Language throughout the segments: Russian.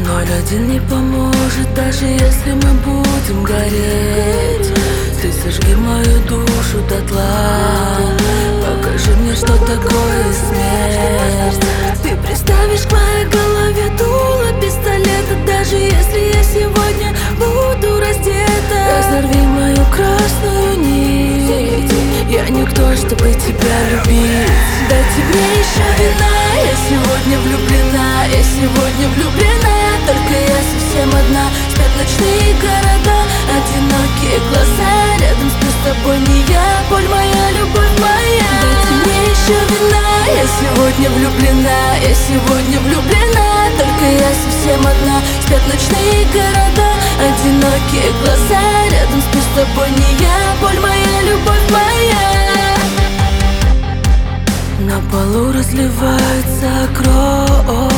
0-1 не поможет, даже если мы будем гореть. Ты сожги мою душу дотла, покажи мне, что такое смерть. Ты приставишь к моей голове дуло пистолета, даже если я сегодня буду раздета. Разорви мою красную нить, я никто, чтобы тебя любить. Дайте мне еще вина, я сегодня влюблена, я сегодня влюблена. Только я совсем одна, спят ночные города, одинокие глаза. Рядом сплю с тобой не я, боль моя, любовь моя. Дайте мне еще вина, я сегодня влюблена, я сегодня влюблена. Только я совсем одна, спят ночные города, одинокие глаза. Рядом сплю с тобой не я, боль моя, любовь моя. На полу разливается кровь,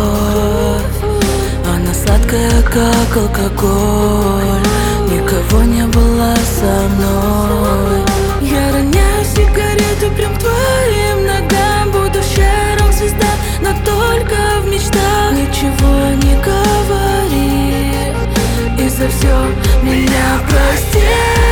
она сладкая, как алкоголь. Никого не было со мной. Я роняю сигарету прям к твоим ногам. Будущая рок-звезда, но только в мечтах. Ничего не говори и за все меня прости.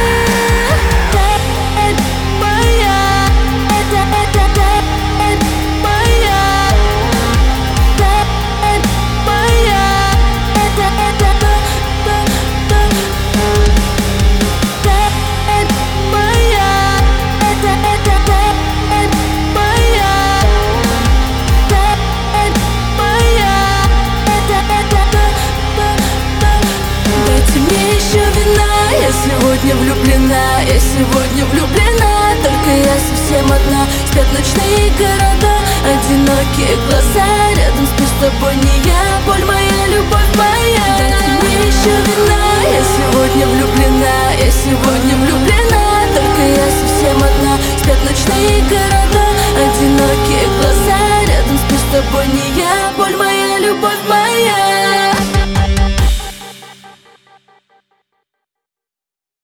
Я сегодня влюблена, я сегодня влюблена. Только я совсем одна, спят ночные города, одинокие глаза. Рядом сплю с тобой не я, боль моя, любовь моя. Дайте мне еще вина, я сегодня влюблена, я сегодня влюблена. Только я